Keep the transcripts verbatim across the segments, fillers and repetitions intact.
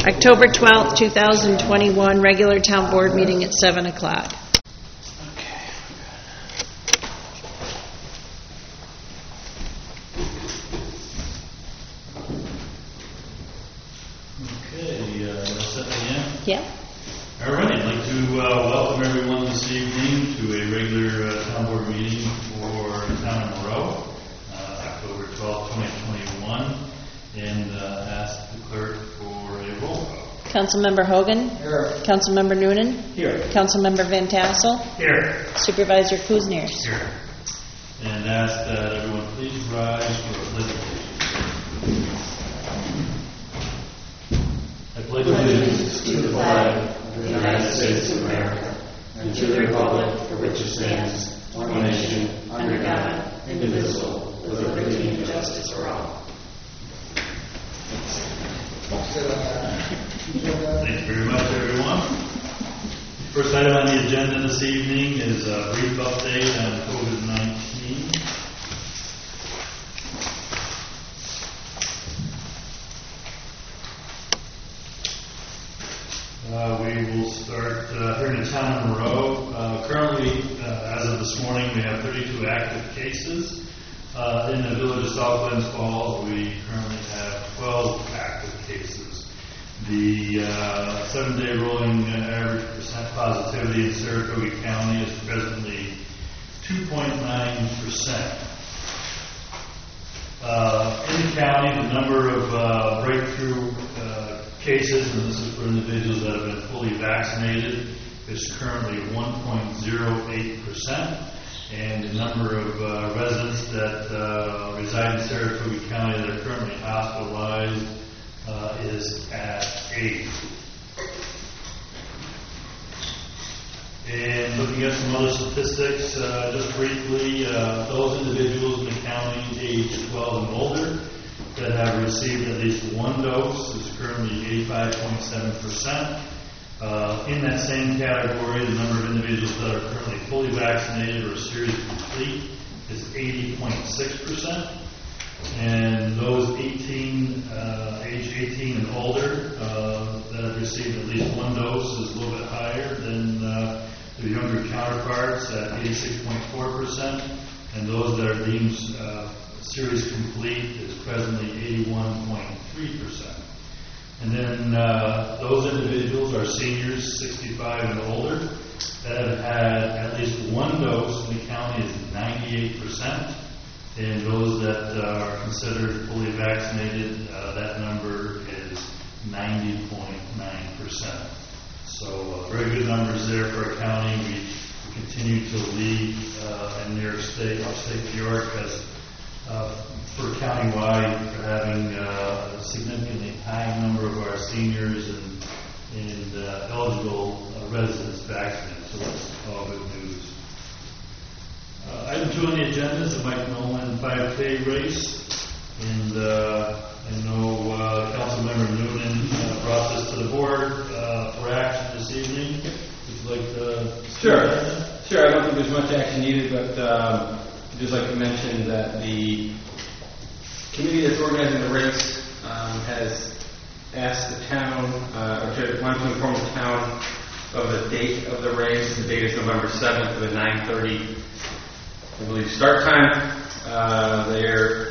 October twelfth, two thousand twenty-one, regular town board meeting at seven o'clock. Okay, uh, all set again? Yeah. All right, I'd like to uh, welcome everyone this evening to a regular uh, town board meeting for the town of Moreau, uh, October twelfth, twenty twenty-one, and uh, ask the clerk for a roll call. Councilmember Hogan. Here. Councilmember Noonan. Here. Councilmember Van Tassel. Here. Supervisor Kuzniers. Here. And ask that everyone please rise for a pledge of allegiance. I pledge allegiance to the flag of the United States of America and to the republic for which it stands, one nation, under God, indivisible, with liberty and justice for all. Thank you very much, everyone. First item on the agenda this evening is a brief update on COVID nineteen. Uh, we will start uh, here in the town of Moreau. Uh, currently, uh, as of this morning, we have thirty-two active cases. Uh, in the village of South Glens Falls, we currently have twelve active cases. The uh, seven-day rolling average percent positivity in Saratoga County is presently two point nine percent. Uh, in the county, the number of uh, breakthrough uh, cases, and this is for individuals that have been fully vaccinated, is currently one point zero eight percent. And the number of uh, residents that uh, reside in Saratoga County that are currently hospitalized uh, is at eight. And looking at some other statistics, uh, just briefly, uh, those individuals in the county age twelve and older that have received at least one dose is currently eighty-five point seven percent. Uh, in that same category, the number of individuals that are currently fully vaccinated or series complete is eighty point six percent. And those eighteen, uh, age eighteen and older uh, that have received at least one dose is a little bit higher than uh, their younger counterparts at eighty-six point four percent. And those that are deemed uh, series complete is presently eighty-one point three percent. And then uh, those individuals are seniors sixty-five and older that have had at least one dose in the county is ninety-eight percent. And those that uh, are considered fully vaccinated, uh, that number is ninety point nine percent. So uh, very good numbers there for a county. We, we continue to lead uh, in New York State. Our state of New York has Uh, for countywide, for having uh, a significantly high number of our seniors and, and uh, eligible uh, residents vaccinated, so that's all good news. Uh, item two on the agenda is the Mike Nolan five K race, and uh, I know uh, Councilmember Noonan uh, brought this to the board uh, for action this evening. Would you like to? Sure, sure. I don't think there's much action needed, but. Um, I'd just like to mention that the committee that's organizing the race um, has asked the town, uh, or to, wanted to inform the town of the date of the race. The date is November seventh at nine thirty, I believe, start time. Uh, they're,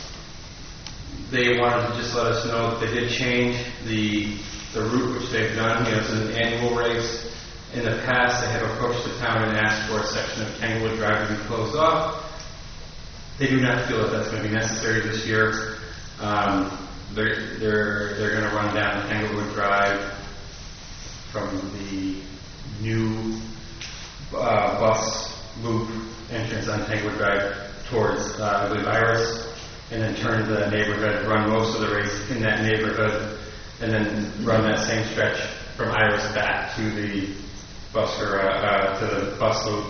they wanted to just let us know that they did change the the route which they've done. You know, it's an annual race. In the past, they have approached the town and asked for a section of Tanglewood Drive to be closed off. They do not feel that that's going to be necessary this year. Um, they're they're they're going to run down Tanglewood Drive from the new uh, bus loop entrance on Tanglewood Drive towards uh, I believe Iris, and then turn the neighborhood, run most of the race in that neighborhood, and then run that same stretch from Iris back to the bus or uh, uh, to the bus loop.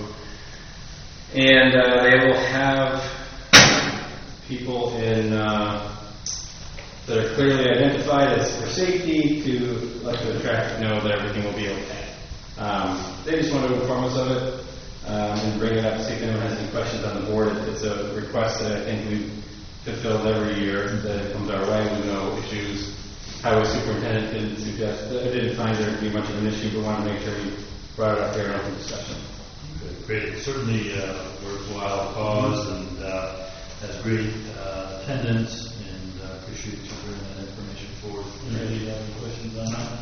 And uh, they will have people in uh, that are clearly identified as for safety to let the traffic know that everything will be okay. Um, they just want to inform us of it um, and bring it up to see if anyone has any questions on the board. It's a request that I think we've fulfilled every year that it comes our way. We know issues highway superintendent didn't suggest, uh, didn't find there to be much of an issue, but wanted to make sure we brought it up here in open discussion. Good, great. Certainly uh, worthwhile cause and uh, has great uh, attendance, and uh, appreciate you bringing that information forward. Anybody have any questions on that?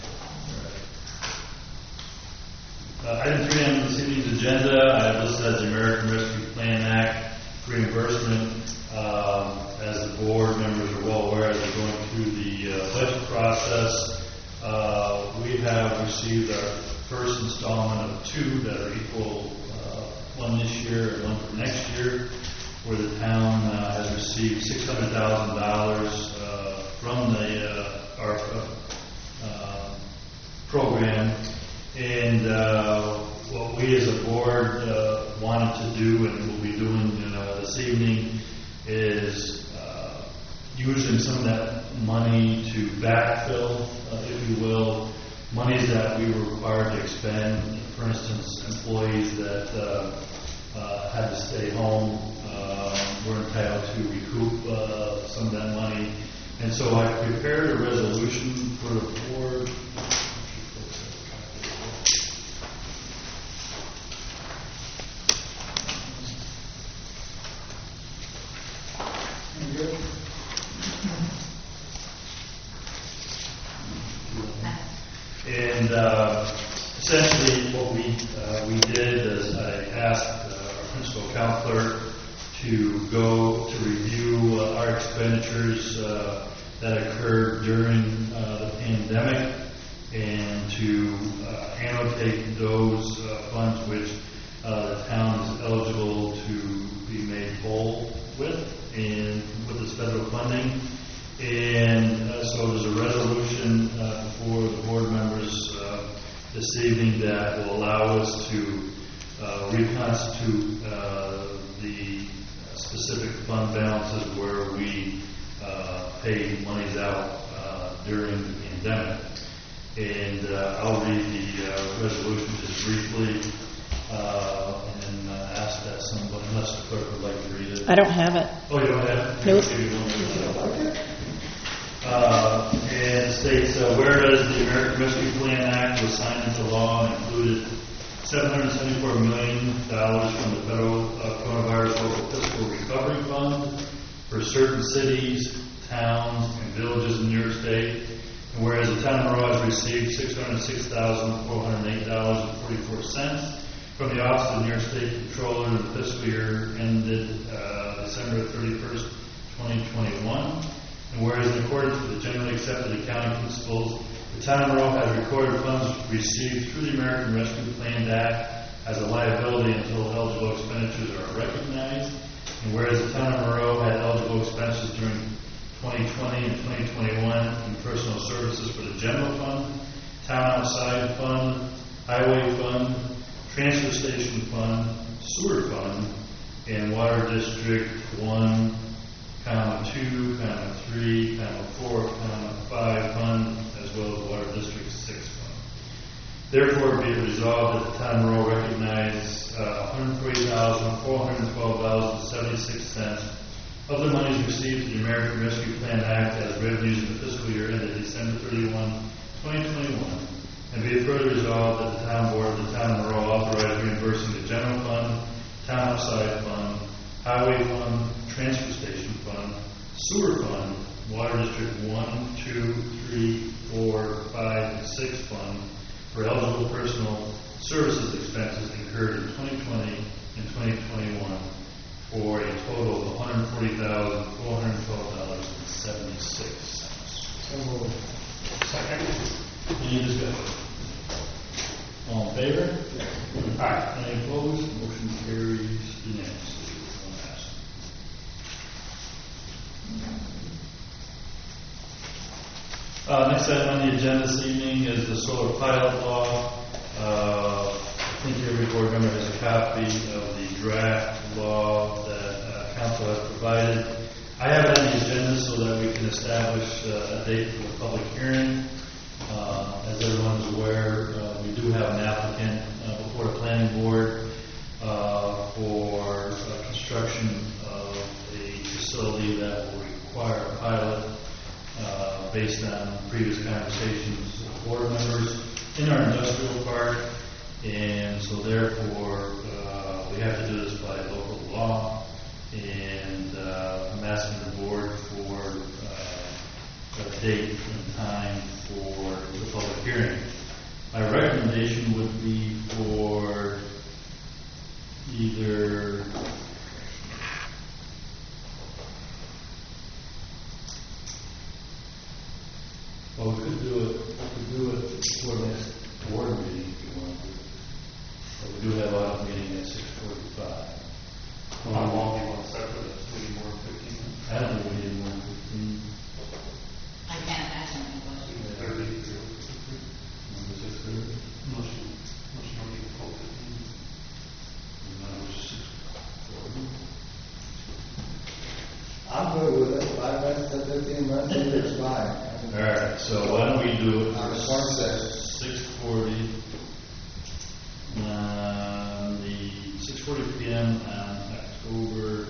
Uh, item three on this evening's agenda, I have listed as the American Rescue Plan Act reimbursement. Um, as the board members are well aware, as we're going through the uh, budget process, uh, we have received our first installment of two that are equal, uh, one this year and one for next year, where the town uh, has received six hundred thousand dollars uh, from the uh, ARPA uh, program. And uh, what we as a board uh, wanted to do, and will be doing uh, this evening, is uh, using some of that money to backfill, uh, if you will, monies that we were required to expend. For instance, employees that uh, uh, had to stay home uh, were entitled to recoup uh, some of that money. And so I prepared a resolution for the board. And uh, essentially what we uh, we did is I asked uh, our principal account clerk to go to review uh, our expenditures uh, that occurred during uh, the pandemic, and to uh, annotate those uh, funds which uh, the town is eligible to be made whole with, and with this federal funding. And uh, so there's a resolution uh, for the board members uh, this evening that will allow us to uh, reconstitute uh, the specific fund balances where we uh, paid monies out uh, during the pandemic. And uh, I'll read the uh, resolution just briefly uh, and uh, ask that somebody, unless the clerk would like to read it. I don't have it. Oh, you don't have it? Nope. Maybe one. Uh, and it states, uh, whereas the American Rescue Plan Act was signed into law and included seven hundred seventy-four million dollars from the federal uh, coronavirus local fiscal recovery fund for certain cities, towns, and villages in New York State. And whereas the town of Monroe has received six hundred six thousand four hundred eight dollars and forty-four cents from the Office of the New York State Controller in the fiscal year ended uh, December thirty-first, twenty twenty-one. And whereas in accordance with the generally accepted accounting principles, the town of Monroe has recorded funds received through the American Rescue Plan Act as a liability until eligible expenditures are recognized. And whereas the town of Monroe had eligible expenses during twenty twenty and twenty twenty-one in personal services for the general fund, town outside fund, highway fund, transfer station fund, sewer fund, and water district one, comma two, comma three, comma four, comma five fund, as well as water district six fund. Therefore, be it resolved that the town of Monroe recognize uh, one hundred forty thousand four hundred twelve dollars and seventy-six cents of the monies received through the American Rescue Plan Act as revenues in the fiscal year ended December thirty-first, twenty twenty-one. And be it further resolved that the town board of the town of Monroe authorize reimbursing the general fund, town outside fund, highway fund, transfer station fund, sewer fund, water district one, two, three, four, five, and six fund for eligible personal services expenses incurred in twenty twenty and twenty twenty-one for a total of one hundred forty thousand four hundred twelve dollars and seventy-six cents. So moved. Second. Any discussion? All in favor? Aye. Any opposed? Motion carries unanimously. One pass. Uh, next item on the agenda this evening is the solar pilot law. Uh, I think every board member has a copy of the draft law that uh, council has provided. I have it on the agenda so that we can establish uh, a date for the public hearing. Uh, as everyone is aware, uh, we do have an applicant uh, before the planning board uh, for uh, construction of a facility that will require a pilot uh, based based on previous conversations with board members in our industrial park, and so therefore, uh, we have to do this by local law, and uh, I'm asking the board for uh, a date and time for the public hearing. My recommendation would be for either well, we could do it, we could do it before next board meeting if you want to. But we do have our meeting at six forty-five. How long do you want to set for this? Maybe more than fifteen minutes? I don't think we need more than fifteen. I can't imagine it was. Thirty. Number six thirty. Unless you, unless you don't need to call fifteen. And that was six forty. I'm good with it, five minutes to fifteen minutes, it's fine. All right, so why don't we do it On the twenty-sixth. six forty, on the six forty P M on October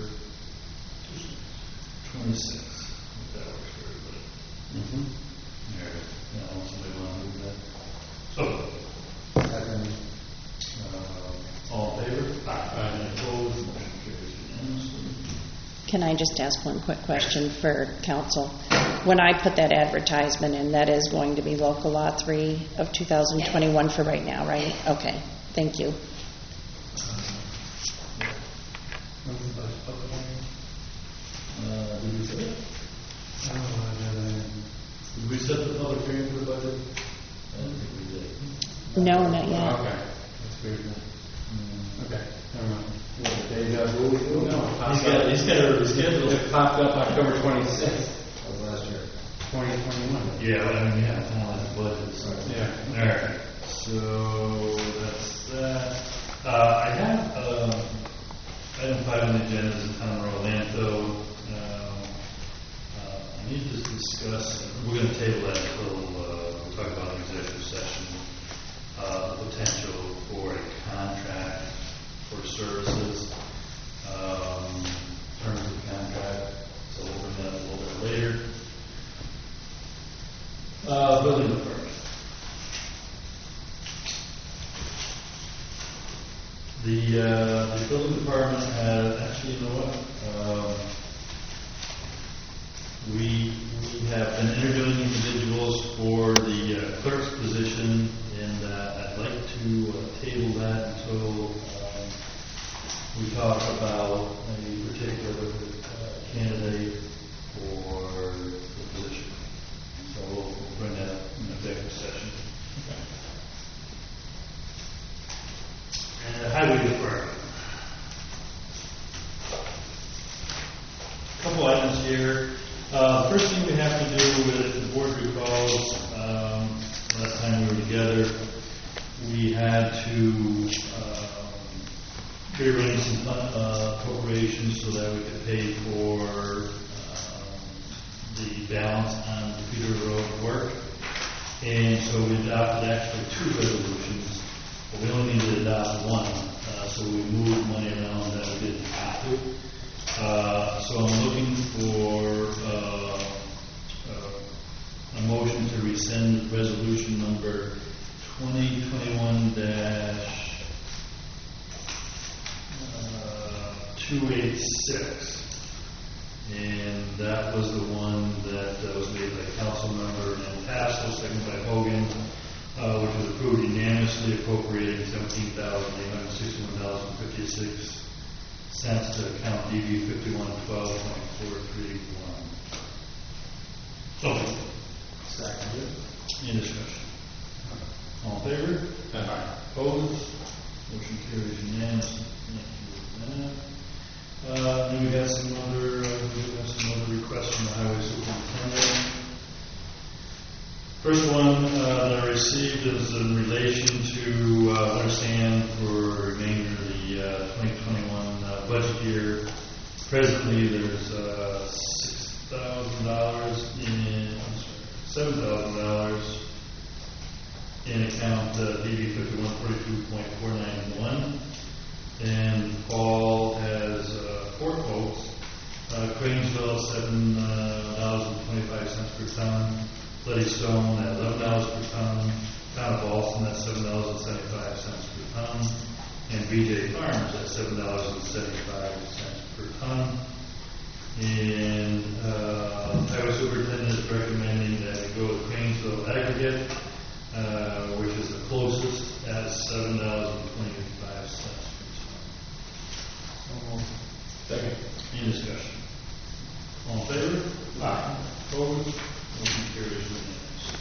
twenty-sixth, if that works for everybody. Mm-hmm. All right, now, somebody want to move that? So, Second. uh, all in favor? Aye. Any opposed? Motion carries unanimously. Can I just ask one quick question for council? When I put that advertisement in, that is going to be local law three of two thousand twenty-one for right now, right? Okay, thank you. Uh, did we set it? Did we set the public hearing for the budget? I don't think we did. No, not yet. Okay, that's weird. Mm. Okay, never mind. What, deja vu we do? No, He's got, he's got a schedule. It popped up October twenty-sixth, That was last year. twenty twenty-one. Yeah, well, I mean, yeah, kind of like the budget, so. Yeah. All right, so that's that. Uh, I have, um, item five on the agenda is the town of Orlando. Uh, uh, I need to discuss, we're gonna table that until, uh, we talk about an executive session, uh, the potential for a contract for services, um, terms of the contract, so we'll bring that a little bit later. Uh, building department. The, uh, the building department has, actually, you know what? Um, we, we have been interviewing individuals for the uh, clerk's position, and uh, I'd like to uh, table that until um, we talk about a particular uh, candidate for the position. So we'll, we'll bring that up in executive session. And the highway department. Couple items here. Uh, first thing we have to do with the board recalls, um, last time we were together, we had to um, rearrange some uh, appropriations so that we could pay for um, the balance on the Peter Road work. And so we adopted actually two resolutions, but we only needed to adopt one. Uh, so we moved money around that we didn't have to. Uh, so I'm looking for uh, uh, a motion to rescind resolution number twenty twenty-one dash two eighty-six. And that was the one that uh, was made by council member Tassel, seconded by Hogan, uh, which was approved unanimously, appropriating seventeen thousand eight hundred sixty-one dollars and fifty-six cents to account D B fifty-one twelve point four three one. So, Second. any discussion? All in favor? Aye. Opposed? Motion carries unanimously. Thank you for that. Uh, then we got some other, uh, we got some other requests from the highway superintendent. First one uh, that I received is in relation to uh, understand for the remainder of the uh, twenty twenty-one uh, budget year. Presently, there's uh, six thousand dollars in, I'm sorry, seven thousand dollars in account uh, D B fifty-one forty-two point four nine one. And Paul has uh, four quotes. Uh, Cranesville, seven dollars and twenty-five cents per ton. Bloody Stone at eleven dollars per ton, Town of Boston at seven dollars and seventy-five cents per ton, and B J Farms at seven dollars and seventy-five cents per ton. And uh, Highway Superintendent is recommending that we go with Cranesville Aggregate, uh, which is the closest at seven dollars and twenty-five cents per ton. Second. Any discussion? All in favor? Aye. Opposed? Motion carries unanimously.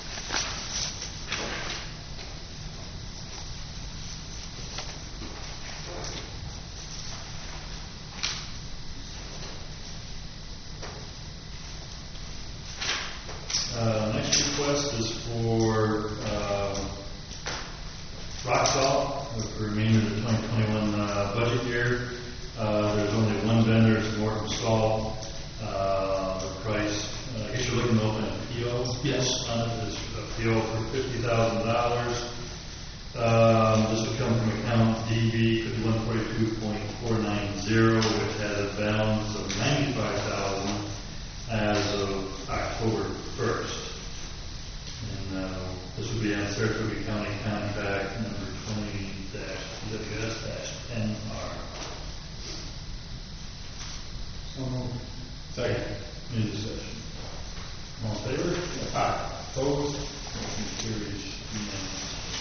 Uh, next request is for uh, rock salt for the remainder of the twenty twenty-one uh, budget year. Uh, there's only one vendor, it's Morton Salt. Uh, the price, uh, I guess you're looking to open a P O? Yes. On it is a P O for fifty thousand dollars. Um, this would come from account D B fifty-one forty-two point four nine zero, which has a balance of ninety-five thousand dollars as of October first. And uh, this would be on Saratoga County contract number twenty dash W S dash N R. So moved. Second. Any discussion? All in favor? Aye. Opposed? Motion carries unanimously.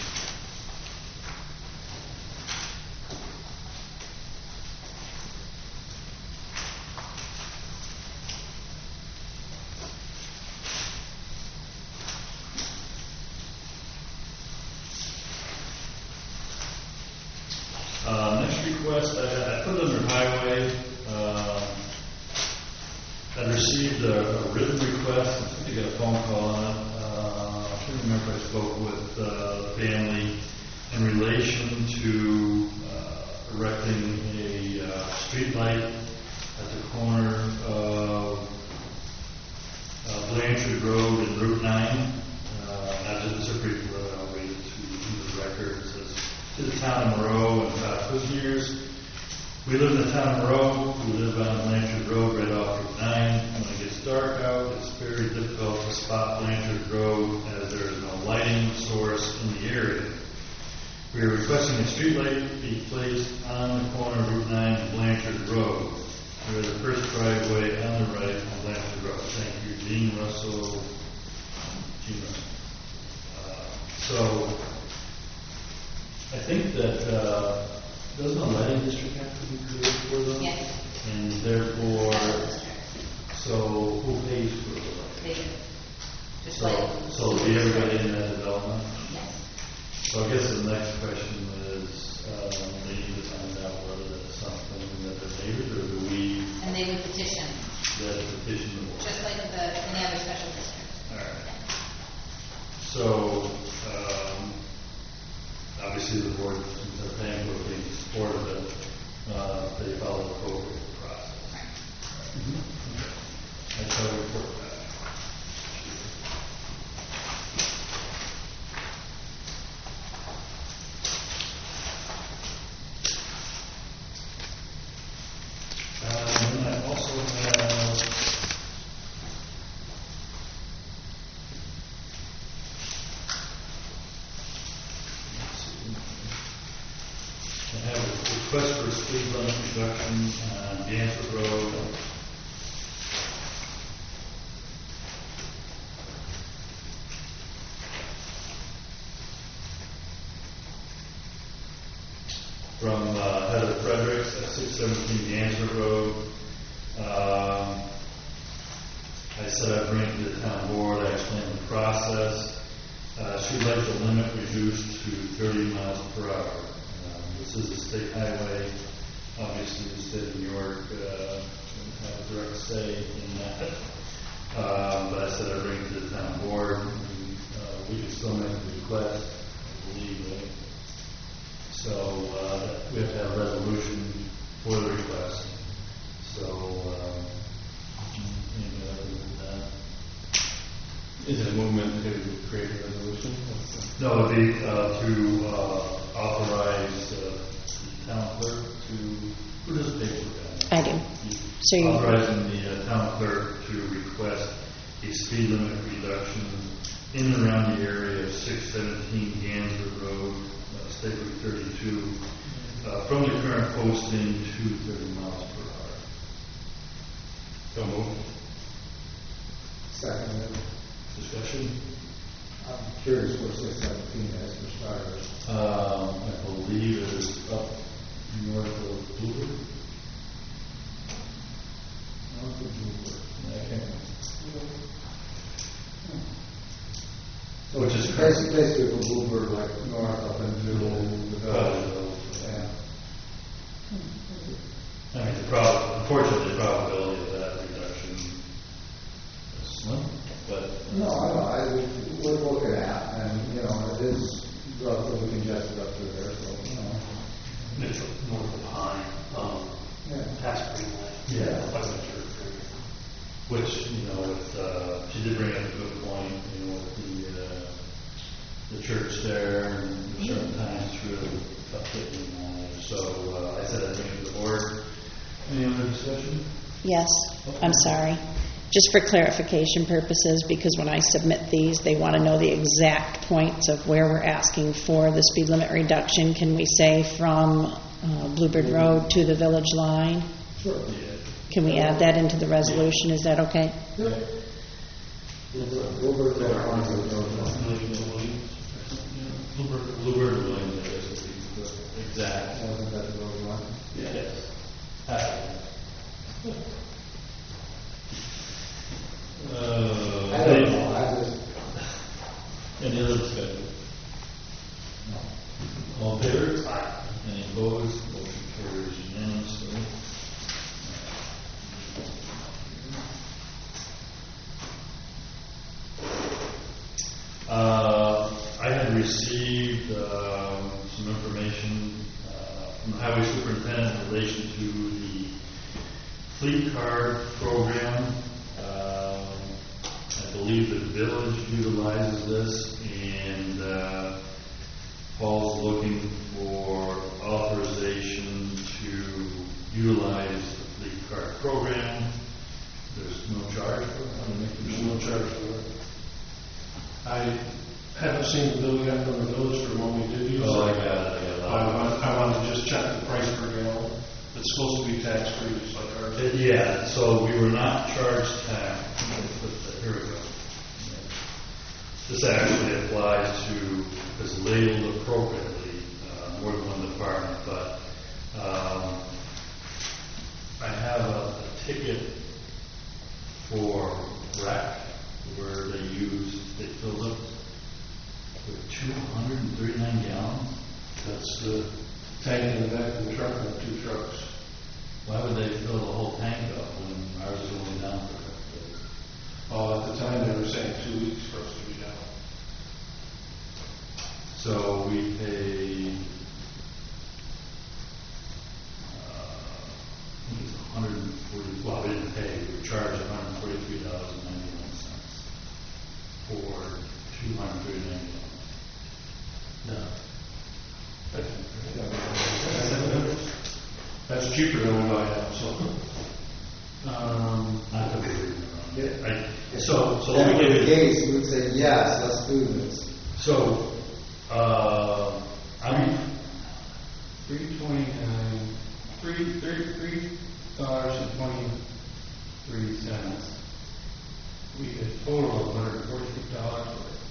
Uh, next request, I, I put it under highway. Uh, I received a, a written request. I think I got a phone call on it. Uh, I can't remember if I spoke with uh, the family in relation to uh, erecting a uh, street light at the corner of uh, Blanchard Road and Route nine. Uh, not just it's a brief road. I'll read it to the record. It says, to the town of Moreau and about Cusniers. We live in the town of Moreau. We live on Blanchard Road right off Route nine. When it gets dark out, it's very difficult to spot Blanchard Road as there is no lighting source in the area. We are requesting a street light be placed on the corner of Route nine and Blanchard Road. We are the first driveway on the right on Blanchard Road. Thank you, Gene Russell. Gene Russell. Uh, so, I think that uh, doesn't a lighting district have to be created for them? Yes. And therefore, so who pays for the lighting? They do. Just So, like. so will be everybody in that development? Yes. So I guess the next question is, um, they need to find out whether that's something that their neighbors, or do we, And they would petition, that petition the board? just like the, any other special district. All right. So, um, obviously the board, since they're paying for being supportive of it, uh, they follow the appropriate process. Mm-hmm. That's how we report that. Um, and I also have I have a request for a speed limit reduction on Danforth Road. From uh, Heather Fredericks at six seventeen Danforth Road. Um, I said I'd bring it to the town board. I explained the process. Uh, she'd like the limit reduced to thirty miles per hour. Um, this is a state highway. Obviously, the state of New York uh, doesn't have a direct say in that. Um, but I said I'd bring it to the town board. And, uh, we can still make the request, I believe. Right? So uh, we have to have a resolution for the request. So, um, anything other than that? Is it a movement to create a resolution? No, it would be uh, to uh, authorize uh, the town clerk to, who does the paperwork on? I do. So you, Authorizing the uh, town clerk to request a speed limit reduction in and around the area of six seventeen Gansford Road, uh, State Route thirty-two, uh, from the current posting to thirty miles per hour. So moved. Second, Discussion? I'm curious where six seventeen is for starters. Um, I believe it is up north of Bluebird. North of Bluebird. Okay. So Which is basically, basically from Bluebird, like north up into the village. Yeah. I mean, the prob, unfortunately, the probability of that reduction is slim, but. No, I know, I, we're looking at, and, you know, it is relatively congested up through there, so, you know. It's north of Pine, um, Yeah. past Green Lake. Yeah. Pleasant Church. Which, you know, with, uh, she did bring up a good point, you know, with the, uh, the church there, and certain times it's really tough getting on there. So, uh, I said I'd bring it to the board. Any other discussion? Yes, I'm sorry. Just for clarification purposes, because when I submit these, they want to know the exact points of where we're asking for the speed limit reduction. Can we say from uh, Bluebird Road to the village line? Sure. Yeah. Can we add that into the resolution? Is that okay? Bluebird, Bluebird, there are the village. Bluebird, Bluebird Williams, I guess, would be the exact. Wasn't that the village line? Yes. Uh, I don't know, I just, Any other discussion? no. All in favor? Aye. Any opposed? Motion carries unanimously. Uh, I had received um, some information uh, from the highway superintendent in relation to the fleet card program. Um, I believe the village utilizes this, and uh, Paul's looking for authorization to utilize the fleet card program. There's no charge for it. There's no charge for it. I haven't seen the bill yet from the village for when we did use it. Oh, I got it, I got it. I want, I wanted to just check the price per gallon. It's supposed to be tax-free, just like ours. Uh, Yeah, so we were not charged tax. Here we go. This actually applies to, is labeled appropriately, uh, more than one department, but um, I have a, a ticket for rec where they use, they filled up with two hundred thirty-nine gallons. That's the tank in the back of the truck and the two trucks. Why would they fill the whole tank up when ours is only down for a couple days? Uh, at the time, they were saying two weeks for us to be down. So we pay, uh, I think it's one hundred forty, well, we didn't pay, we were charged one hundred forty-three dollars and ninety-one cents for two hundred thirty-nine gallons. No. That's cheaper than we buy now, so. Um, I could be reading it wrong. Yeah. I- So, so If let that me were give the you, case, we would say, yes, let's do this. so, uh, I'm, Three twenty-nine, three, three, three dollars and twenty-three cents. We get a total of one hundred forty-six dollars.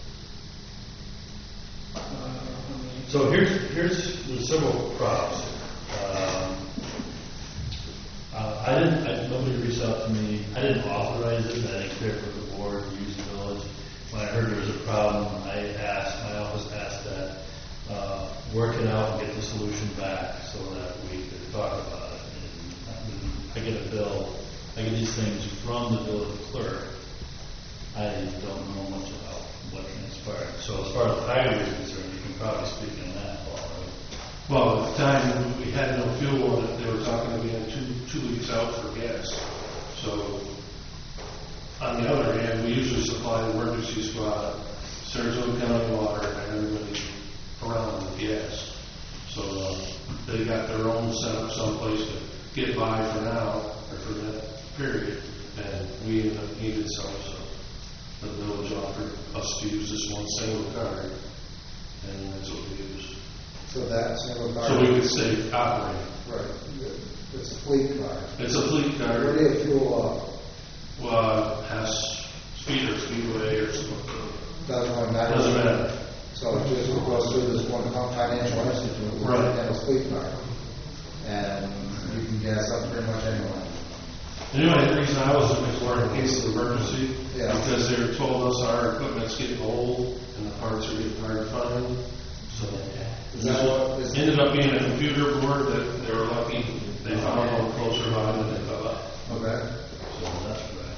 Uh, so here's, here's the several problems. Um, uh, I didn't, I, nobody reached out to me, I didn't authorize it, I didn't care for the board to use the village. When I heard there was a problem, I asked, my office asked that, uh, work it out and get the solution back so that we could talk about it. And I get a bill, I get these things from the village clerk. I don't know much about what transpired. So as far as the highway is concerned, you can probably speak on that, Paul, right? Well, at the time, we had no fuel on it. They were talking to me in two, two weeks out for gas. So, on the other hand, we usually supply the emergency squad, Sarasota County Water, and everybody around with gas. So, uh, they got their own setup someplace to get by for now, or for that period, and we ended up needed some, so the village offered us to use this one single card, and that's what we use. So that single card. So we could say operate. Right, it's a fleet card. It's a fleet Where card, do you fuel up? uh, has speed or speedway or something. Doesn't really matter. Doesn't matter. So it just goes through this one financial institute, where Right. you have a fleet card. And you can gas up pretty much anywhere. Anyway, the reason I was looking for in case of emergency, Yeah. because they told us our equipment's getting old and the parts are getting hard to find. So Is that what, is, it ended up being a computer board that they were lucky they found one closer by than they thought. okay. So that's right.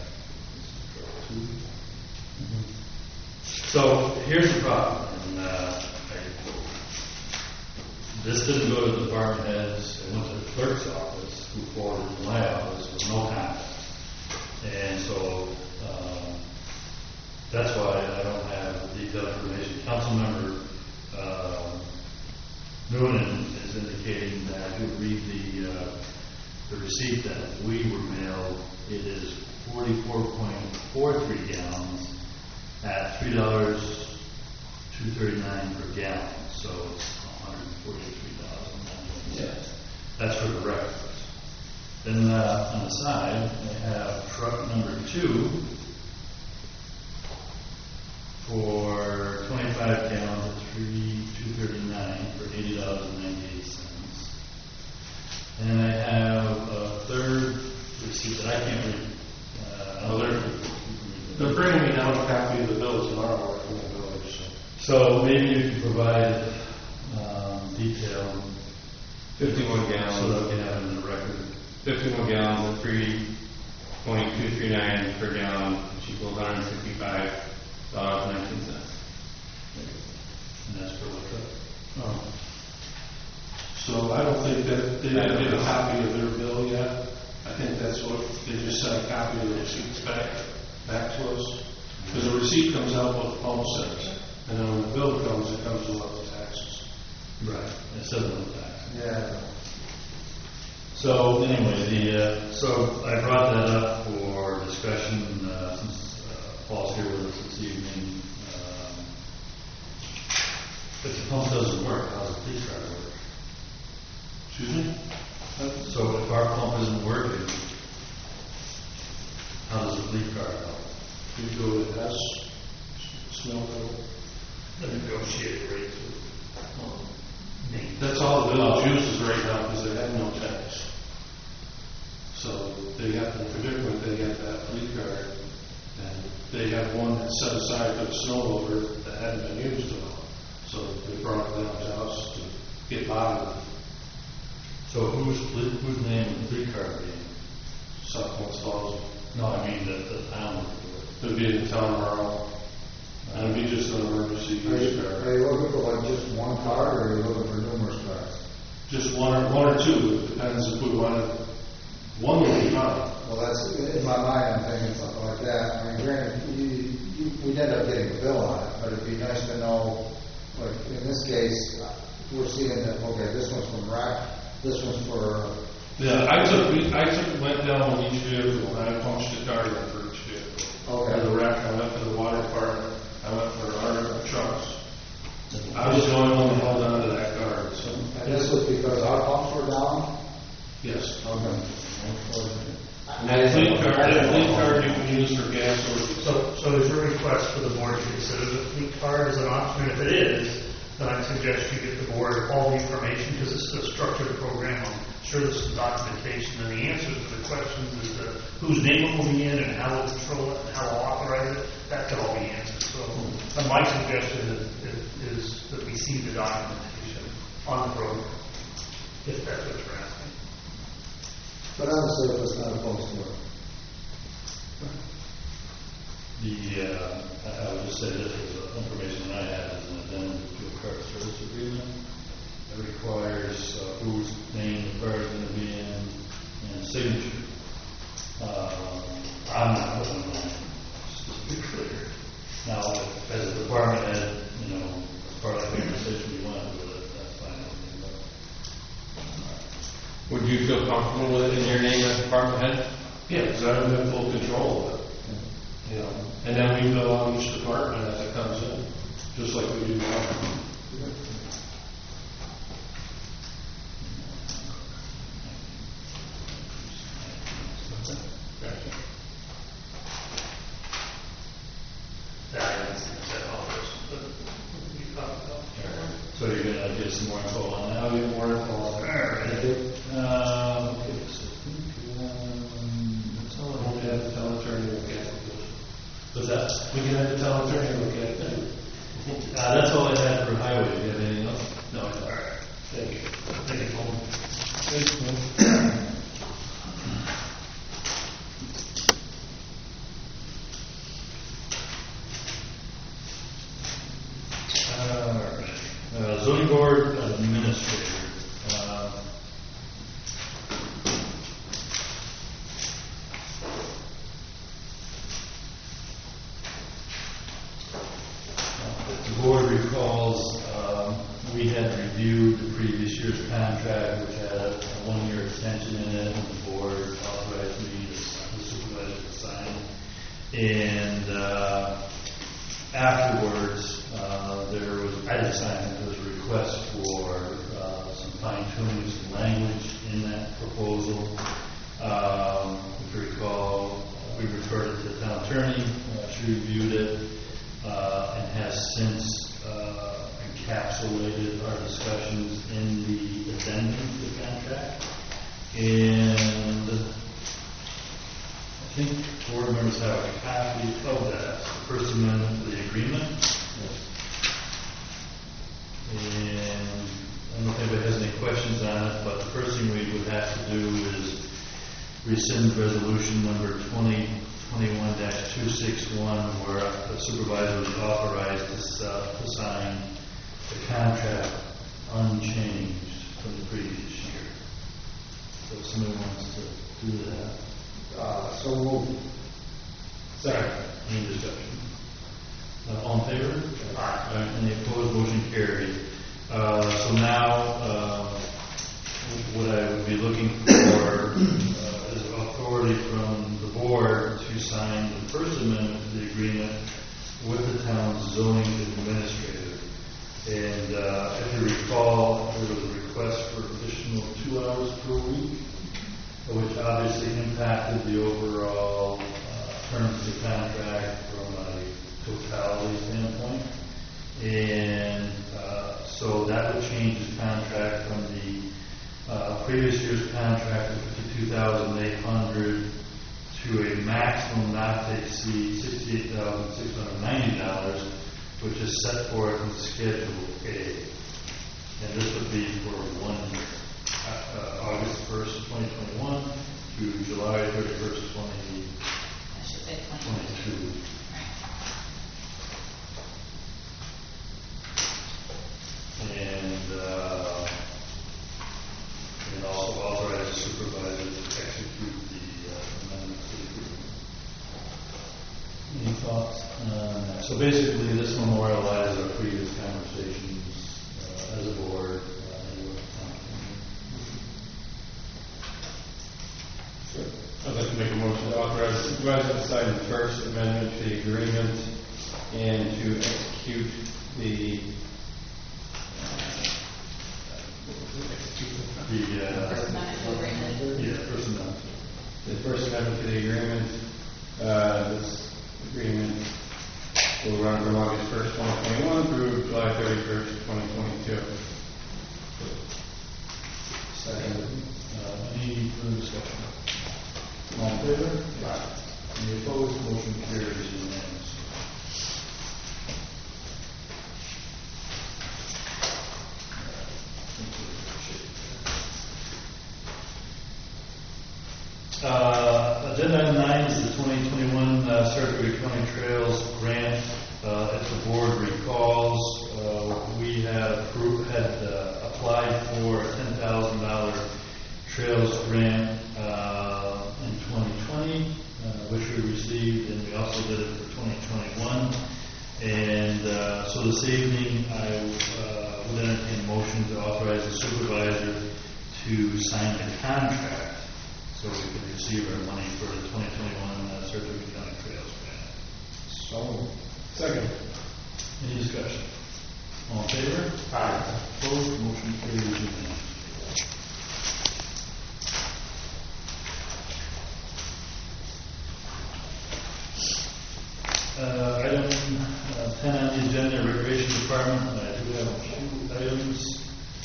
So here's the problem, and uh, I, this didn't go to the department heads, it went to the clerk's office, who forwarded to my office with no comment. And so uh, that's why I don't have detailed information. Councilmember uh, Noonan is indicating that he'll read the uh, the receipt that we were mailed. It is forty-four point four three gallons at three dollars two thirty-nine per gallon. So it's one hundred forty-three dollars. Yeah. That's for the records. Then uh, on the side, they have truck number two for twenty-five gallons at three two thirty-nine for eighty dollars and ninety-eight cents. And I have a third receipt that I can't read. Uh, another. They're bringing me down a copy of the bill tomorrow from the village. So. So maybe you can provide um, detail Fifty-one so gallons. that we can have it in the record. Fifty-one gallons at three point two three nine per gallon, which equals one hundred sixty-five dollars and nineteen cents. And that's for what truck? Um, So I don't think that they didn't get a copy of their bill yet. I think that's what, they just sent a copy of the receipts back, back to us. Because the receipt comes out what the pump says, and then when the bill comes, it comes with the taxes. Right. It says on the tax. Yeah. So anyway, the uh, so I brought that up for discussion uh, since uh, Paul's here with us this evening. Um, if the pump doesn't work, how does the police car work? Excuse me? So if our pump isn't working, how does the police car help? You go with S, smell bill. The negotiated rates with, um, Nate. That's all the village uses right now because they have no tax. So they got the predicament, they got that fleet card, and they have one that's set aside for the snow loader that hadn't been used at all. So they brought it down to us to get by with So whose fleet- whose name would the fleet car be? Southwest Falls. No, I mean the, the town would do it. It'd be in the town of Merle. And it'd be just an emergency Are use you, card. are you looking for like just one card, or are you looking for numerous cards? Just one or, one or two, it depends if we wanted, one would be fine. Well, that's, in my mind, I'm thinking something like that. I mean, granted, you, you, we'd end up getting a bill on it, but it'd be nice to know, like, in this case, we're seeing that, okay, this one's from RAC, this one's for, Yeah, I took, we- I took, went down on each vehicle, and I punched the card in for each vehicle. Okay. For the wreck, I went to the water department, I went for our trucks. I was the only one that held on to that card, so, and this was because our pumps were down? yes. Okay. And that fleet card, that fleet card you can use for gas or. So, so is your request for the board to consider the fleet card as an option? And if it is, then I'd suggest you get the board all the information, because it's a structured program. I'm sure there's some documentation, and the answers to the questions as to whose name it will be in and how we'll control it and how we'll authorize it, that could all be answered. So uh, my suggestion is, is, is that we see the documentation on the program, if that's what you're asking. But on the surface, not opposed to it. The, uh, I I would just say this is the information that I have is an addendum to a car service agreement. It requires uh, whose name the car is going to be in and signature. Uh, I'm not putting mine, just to be clear. Now, if- as a department head, you know, as part of the conversation you want to do with it, that's fine with me, but Would you feel comfortable with it in your name as department head? Yeah, because I'm in full control of it. You know, and then we bill on each department as it comes in, just like we do now. Yeah, I didn't see that all this, but we talked about. So you're gonna give some more info on that? I'll get more info on that. Uh, okay, so I think, um, that's all I We have. have the town attorney look at it. What's that? We can have the town attorney look at it too. Uh, that's all I had for highway. Do you have anything else? No, I don't. Thank you. Thank you, Paul. Thanks, All right. Uh, zoning board administrator. Uh, If the board recalls, um, we had reviewed the previous year's contract, which had a one-year extension in it, and the board authorized me, to- the supervisor, to sign. And uh, afterwards, uh, there was, I didn't sign it, there was a request for uh, some fine-tuning, some language in that proposal. Um, If you recall, we referred it to the town attorney, uh, she reviewed it, uh, and has since uh, encapsulated our discussions in the addendum to the contract. And I think board members have a copy of that, the First Amendment to the agreement. And I don't know if anybody has any questions on it, but the first thing we would have to do is rescind resolution number twenty twenty-one dash two sixty-one, where the supervisor was authorized to, s- uh, to sign the contract unchanged from the previous year. So if somebody wants to do that. Uh, so moved. Second. Any discussion? Uh, all in favor? Aye. Any opposed? Motion carried. Uh, so now, uh, what I would be looking for uh, is authority from the board to sign the First Amendment to the agreement with the town's zoning administrator. And uh, if you recall, there was a request for additional two hours per week, which obviously impacted the overall uh, terms of the contract from a totality standpoint. And uh, so that would change his contract from the uh, previous year's contract of fifty-two thousand eight hundred dollars to a maximum not to exceed sixty-eight thousand six hundred ninety dollars, which is set forth in Schedule A. And this would be for one year, uh, August first, twenty twenty-one through July thirty-first, twenty I should say twenty. twenty-two. And, uh, and also authorize the supervisor to execute the uh, amendment to the agreement. Any thoughts on that? So basically, this memorializes our previous conversations uh, as a board. uh, I'd like to make a motion to authorize the supervisor to sign the First Amendment to the agreement and to execute the The, uh, First Amendment to agreement. yeah, First Amendment. the First Amendment to the agreement. Uh, this agreement will run from August first, twenty twenty-one through July thirty-first, twenty twenty-two. Second. Uh, any further discussion? All in favor? Aye. Any opposed? Motion carries unanimously. Uh, Agenda item nine is the twenty twenty-one uh, Saratoga County Trails Grant. Uh, If the board recalls, uh, we had approved, had uh, applied for a ten thousand dollars Trails Grant uh, in twenty twenty, uh, which we received, and we also did it for twenty twenty-one. And uh, so this evening, I uh, would entertain a motion to authorize the supervisor to sign the contract so we can receive our money for the twenty twenty-one uh, Saratoga County Trails Grant. So, Second. Any discussion? All in favor? aye. Opposed, motion carries unanimously. Uh, Item uh, ten on the agenda, Recreation Department, I do have a few items.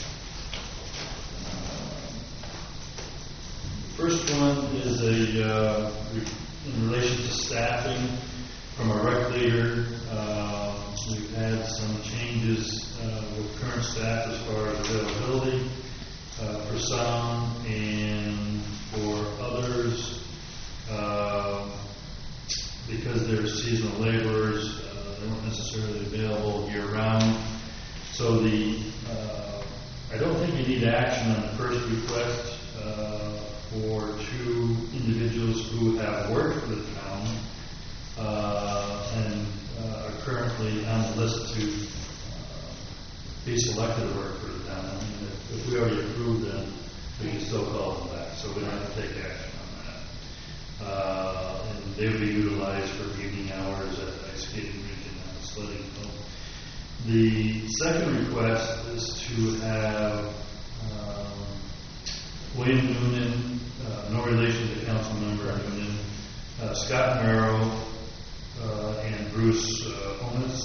First one is a, uh, re- in relation to staffing from a rec leader. Uh, We've had some changes uh, with current staff as far as availability uh, for some, and for others, uh, because they're seasonal laborers, uh, they weren't necessarily available year-round. So the, uh, I don't think you need action on the first request uh, for two individuals who have worked for the town uh, and uh, are currently on the list to uh, be selected to work for the town. I mean, if, if we already approved them, we can still call them back, so we don't have to take action on that. Uh, and they would be utilized for evening hours at the ice skating rink and the sledding film. The second request is to have um, William Noonan, uh, no relation to council member Noonan, uh, Scott Merrow, uh, and Bruce uh, Onis,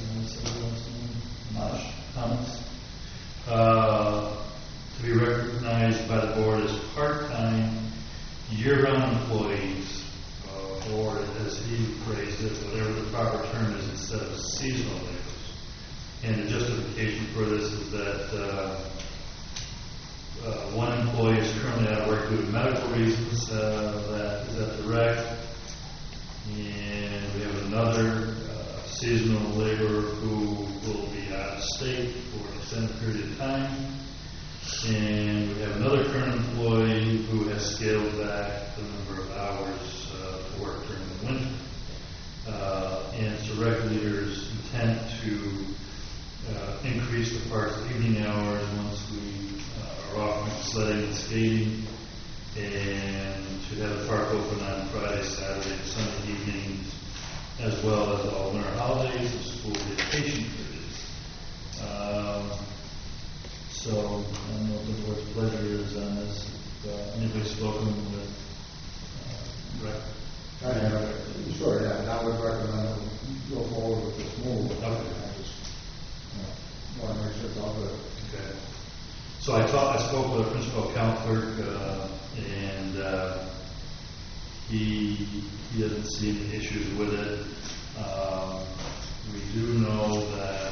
Thomas, uh, to be recognized by the board as part-time, year-round employees, uh, or as he phrased it, whatever the proper term is, instead of seasonal laborers. And the justification for this is that uh, uh, one employee is currently out of work due to medical reasons, uh, that is at the rec, and we have another uh, seasonal laborer who will be out of state for an extended period of time. And we have another current employee who has scaled back the number of hours uh, to work during the winter. Uh, and it's the rec leader's intent to uh, increase the park's evening hours once we uh, are offering sledding and skating, and to have the park open on Friday, Saturday, and Sunday evenings, as well as all winter holidays and school vacation periods. Um, So, I don't know what the board's pleasure is on this. If uh, anybody's spoken with uh, rec. I have, sure, yeah, and I would recommend that we go forward with this move. Okay. I just, you know, want to make sure it's all good. Okay. So I talked, I spoke with the principal account clerk, uh, and uh, he he doesn't see any issues with it. Um, we do know that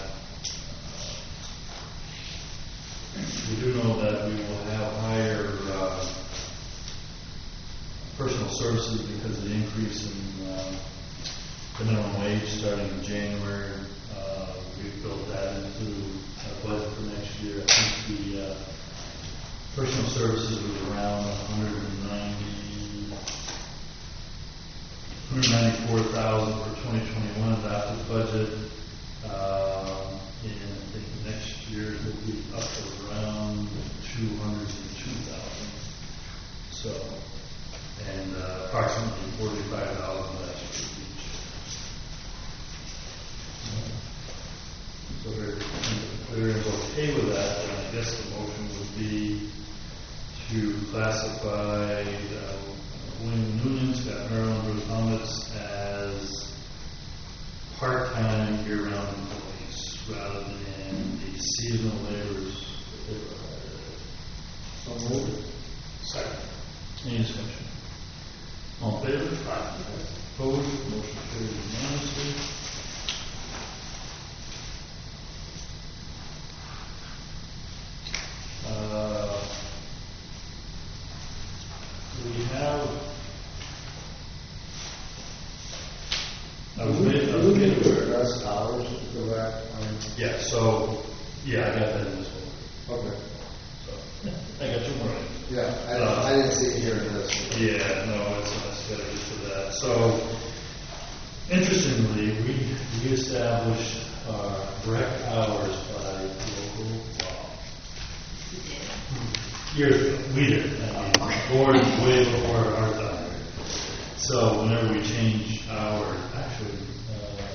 we do know that we will have higher uh, personal services because of the increase in uh, the minimum wage starting in January. Uh, we've built that into our budget for next year. I think the uh, personal services was around one hundred ninety, one hundred ninety-four thousand for twenty twenty-one adopted budget. Uh, and I think next year it will be up around two hundred two thousand. So, and uh, approximately forty-five thousand last year each. So if everyone's okay with that, then I guess the motion would be to classify uh, William Noonan, Scott Merrill, and Bruce Homitz as part-time year-round employees rather than the seasonal laborers that they were hired as. So moved. Second. Any discussion? All in favor? Aye. Opposed? Motion carries unanimously. Uh, we have. I was made, I was We need made to address hours to go back, I mean, Yeah, so, yeah, I got that in this one. okay. So, I got two more. Yeah, I, don't- I didn't see it here in this. Yeah, no, it's, it's got to get to that. So, interestingly, we, we established our direct hours by local law. Years ago, we did. I mean, board way before our time. So whenever we change our, actually, uh,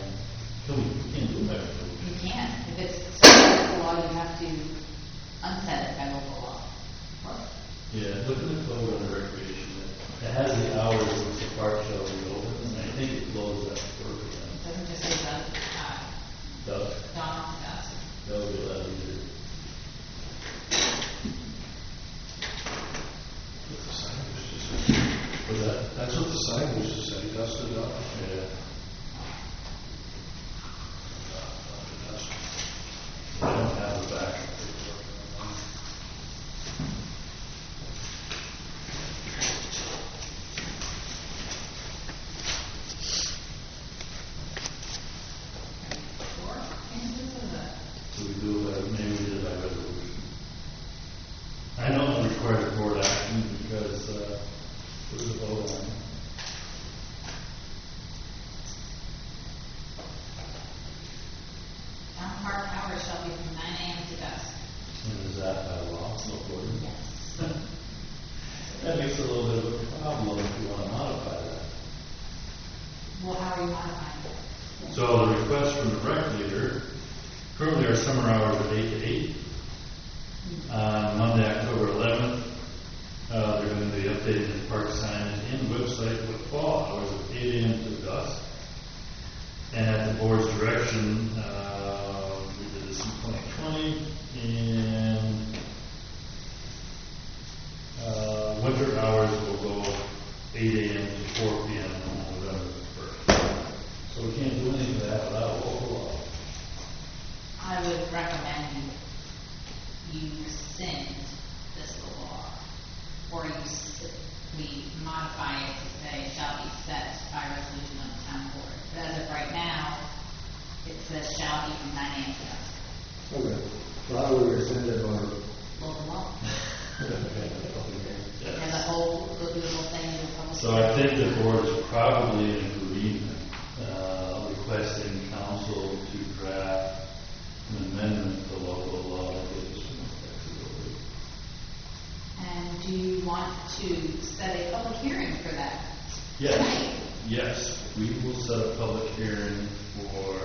No, we can't do that. You can. If it's set by local law, you have to unset it by local law. Yeah, look at the code on the recreation. It has the hours which the park shall be open, and I think it closes at four P M. It doesn't just say that, uh, Dusk, dawn to dusk. that would be a lot easier. What the sign used to say. Was that? That's what the sign used to say, dusk to dawn. Yeah. Dusk. I don't have the back. Four instances of that. So we do it by, maybe we did it by resolution. I know it requires board action because, uh, it was a vote on it. Town park hours shall be from nine A M to dusk. And is that by law, no board? Yes. That makes it a little bit of a problem if you want to modify that. Well, how are you modifying it? So the request from the rec leader, currently our summer hours are eight to eight. On Monday, October eleventh, uh, they're going to be updating the park signage and website with fall hours of eight A M to dusk. And at the board's direction, uh, we did this in twenty twenty, and uh, winter hours will go eight A M to four P M on November first. So we can't do anything of that without local law. I would recommend you, you rescind this law, or you, s- we modify it to say shall be set by resolution of the town board. But as of right now, it says shall be from nine A M to dusk. Okay, so I would rescind it or, Local law. Yes. And the whole, the little thing in the public. So I think the board is probably in agreement, uh, requesting council to draft an amendment to local law that gives us more flexibility. And do you want to set a public hearing for that? Yes, Tonight? yes, we will set a public hearing for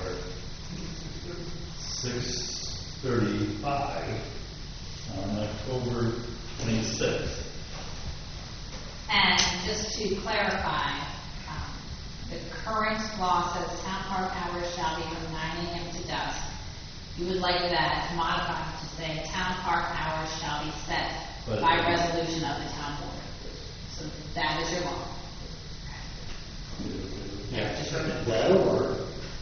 six thirty-five on October twenty-sixth. And just to clarify, um, the current law says town park hours shall be from nine A M to dusk. You would like that modified to say town park hours shall be set But- by resolution of the town board. So that is your law. Yeah. Just- that'll work.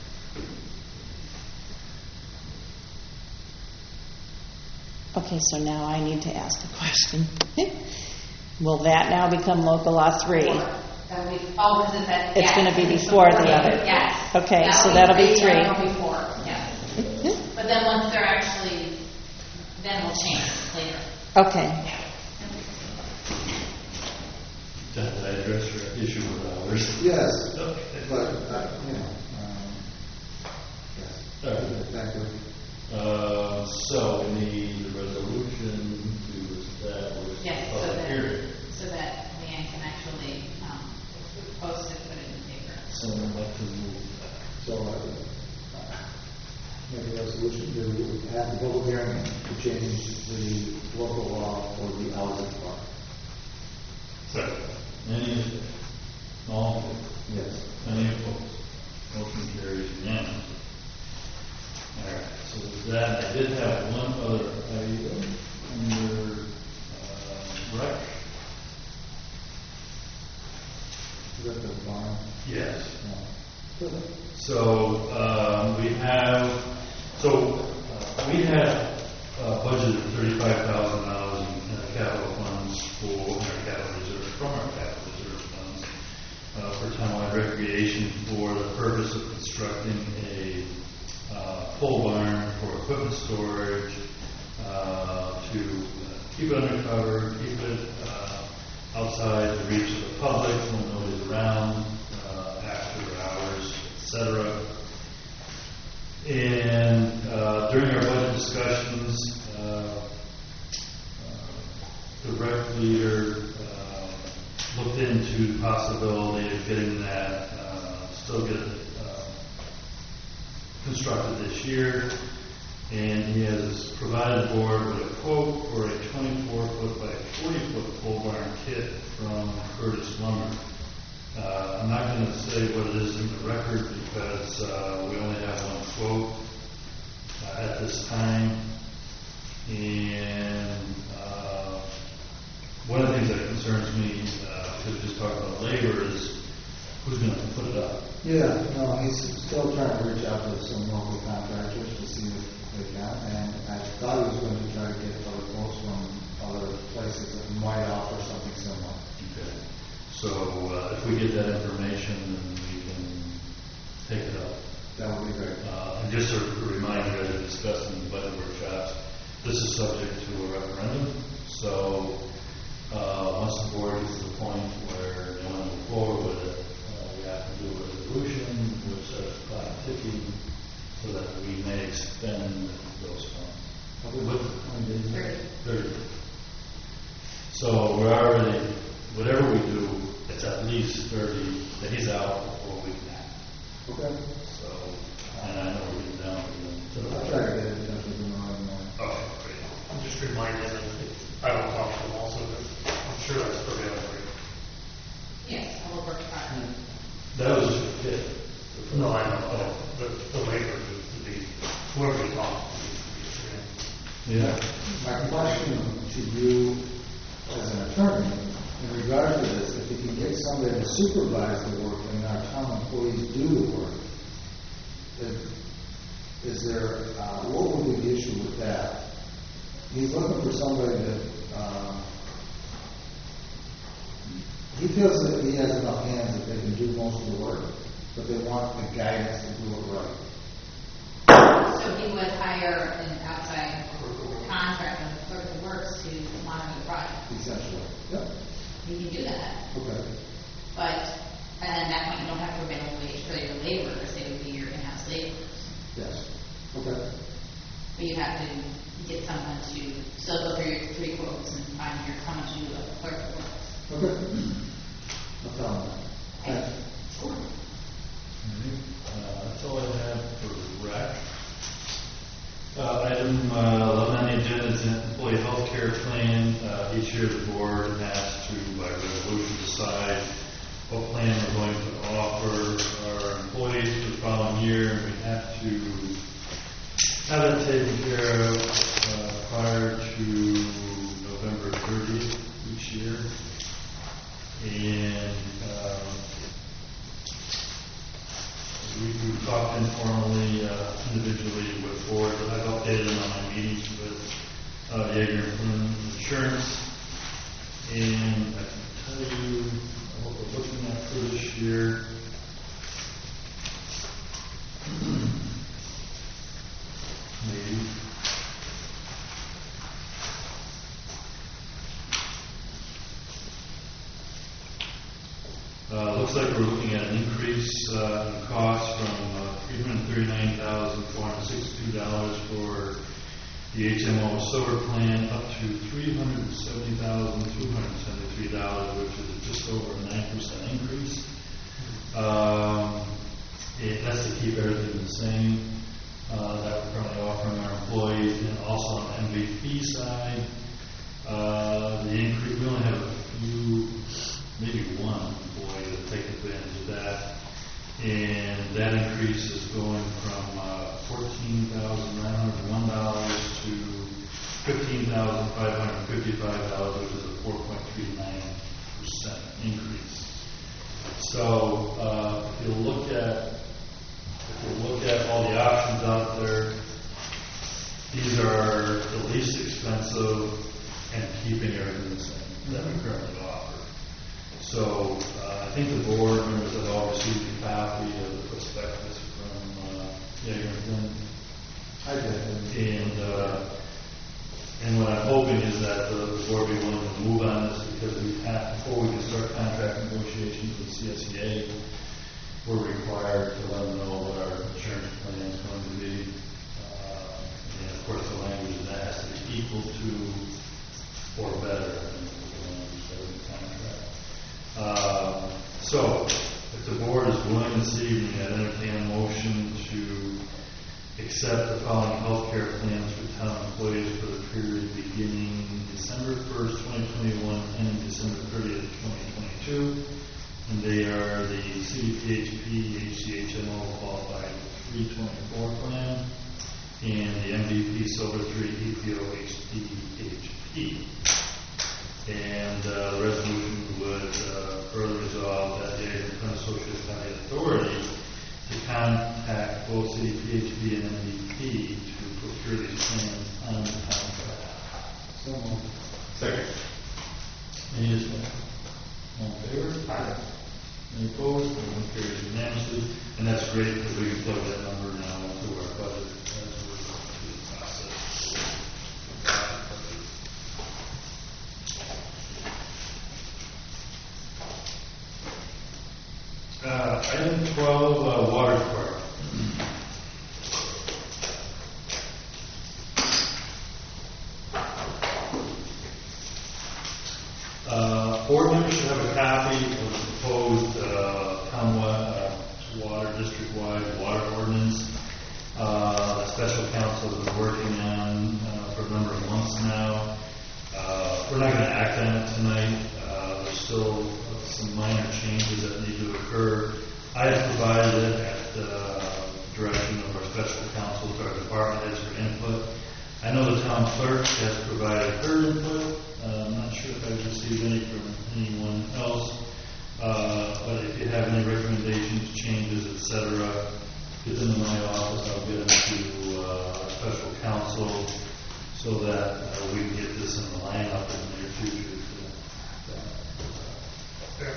Okay, so now I need to ask a question. Will that now become local law three? That would be, oh, because it's at. It's yes, gonna be it's before the before, other. Yes. Okay, so that'll be three. That'll be four, yes. But then once they're actually, then we'll change it later. Okay, Did I address your issue with hours? Yes, Okay. but, uh, you know, um, yes, All right. thank you. Uh, so we need a resolution to establish a Yes, so public that, hearing. so that Leanne can actually, um, post it, put it in the paper. Someone like to move that. So, uh, make a resolution to have the public hearing to change the local law for the hours of the park. Second. Any, all in favor? Yes. Any opposed? Motion carries unanimously. All right, so with that, I did have one other item under, uh, rec. Is that the barn? Yes. No. So, um, we have, so, uh, we have uh, budgeted thirty-five thousand dollars in uh, capital funds for, our capital reserve, from our capital reserve funds, uh, for townwide recreation for the purpose of constructing a, uh, pole barn for equipment storage, uh, to uh, keep it under cover, keep it, uh, outside the reach of the public when nobody's around, uh, after hours, et cetera. And uh, during our budget discussions, uh, uh, the rec leader uh, looked into the possibility of getting that, uh, still get it uh, constructed this year, and he has provided the board with a quote for a twenty-four foot by forty foot pole barn kit from Curtis Lumber. Uh, I'm not going to say what it is in the record because uh, we only have one quote uh, at this time. And uh, one of the things that concerns me, uh, because we just talked about labor, is who's going to put it up. Yeah, no, he's still trying to reach out to some local contractors to see if they can, and I thought he was going to try to get other quotes from other places that might offer something similar. Okay. So uh, if we get that information, then we can take it up. That would be great. Uh, and just a reminder, as we discussed in the budget workshops, this is subject to a referendum. So uh, once the board gets to the point where they want to move forward with it, uh, we have to do a resolution which starts the clock ticking so that we may expend those funds. What, how many days? Thirty. Thirty. So we're already, whatever we do, it's at least thirty days out before we can act. Okay. So, and I know we're getting down to the. I'll try to get in touch with him tomorrow morning. Okay, great. I'm just reminded that if I don't talk to them also, but I'm sure that's prevailing rate. Yes, I will work hard. That was just a kid. No, I know, oh, the, the labor needs to be, whoever we talk to needs to be Yeah. My question to you as an attorney, in regard to this, if you can get somebody to supervise the work and our town employees do the work, is, is there, uh, what would be the issue with that? He's looking for somebody that, um, he feels that he has enough hands that they can do most of the work, but they want the guidance to do it right. So he would hire an outside contractor, clerk of works, to monitor the project. Essentially. Yep. You can do that, Okay. but, and then at that point, you don't have to prevailing wage for your laborers, they would be your in-house laborers. Yes. Okay. But you have to get someone to still go through your three quotes and find your, someone to do a clerk of works. Okay. No problem. Thanks. Sure. Uh, that's all I have for rec. Uh, item uh, eleven on the agenda is an employee health care plan. Uh, each year the board has to, by resolution, decide what plan we're going to offer our employees for the following year. We have to have it taken care of uh, prior to November thirtieth each year. And um, we, we've talked informally, uh, individually with board, but I've updated them on my meetings with uh, Yeager and Flynn Insurance. And I can tell you what we're looking at for this year. Maybe. Uh, looks like we're looking at an increase uh, in cost from uh, three hundred thirty-nine thousand four hundred sixty-two dollars for the H M O solar plan up to three hundred seventy thousand two hundred seventy-three dollars, which is just over a nine percent increase. Um, it, that's to keep everything the same uh, that we're currently offering our employees, and also on the M V P side, uh, the increase, we only have a few, maybe one employee that take advantage of that. And that increase is going from uh, fourteen thousand nine hundred one dollars to fifteen thousand five hundred fifty-five dollars, which is a four point three nine percent increase. So uh, if you look at if you look at all the options out there, these are the least expensive and keeping everything the same that we currently offer. So uh, I think the board members have all received a copy of the prospectus from uh, Yeager and Flynn. I did. And, uh, and what I'm hoping is that the board be willing to move on this, because we have, before we can start contract negotiations with C S E A, we're required to let them know what our insurance plan is going to be. Uh, and of course, the language is that has to be equal to or better than the language that we contract. Uh, so, if the board is willing this evening, I'd entertain a motion to accept the following healthcare plans for town employees for the period beginning December first, twenty twenty-one, and December thirtieth, twenty twenty-two. And they are the C D P H P, H C H M O qualified three twenty-four plan, and the M V P Silver three E P O H D H P. And uh, the resolution would uh, further resolve that the Agricultural County Associates County Authority to contact both C D P H P and M V P to procure these plans on the contract. So moved. Second. Any discussion? All in favor? Aye. Any opposed? Motion carries unanimously. And that's great because we can plug that number now into our budget as we're going through the process. Uh, item twelve, uh, water department. Uh, board members should have a copy of the proposed uh, townwide, uh, water district-wide water ordinance. Uh, the special counsel has been working on uh, for a number of months now. Uh, we're not going to act on it tonight. Uh, there's still uh, some minor changes that need to occur. I have provided it at the direction of our special counsel to our department heads for input. I know the town clerk has provided her input. Uh, I'm not sure if I've received any from anyone else. Uh, but if you have any recommendations, changes, et cetera, get them in my office. I'll get them to uh, our special counsel so that uh, we can get this in the lineup in the near future. Fair.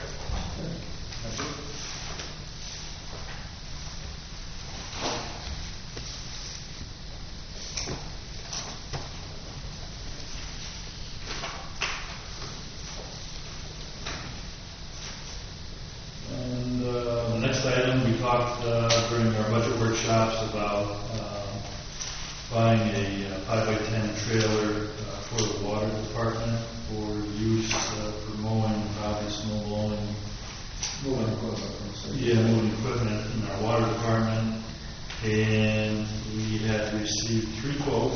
And uh, the next item, we talked uh, during our budget workshops about uh, buying a uh, five by ten trailer uh, for the water department for use uh, for mowing, probably snow blowing. Moving equipment from city. Yeah, moving equipment in our water department. And we had received three quotes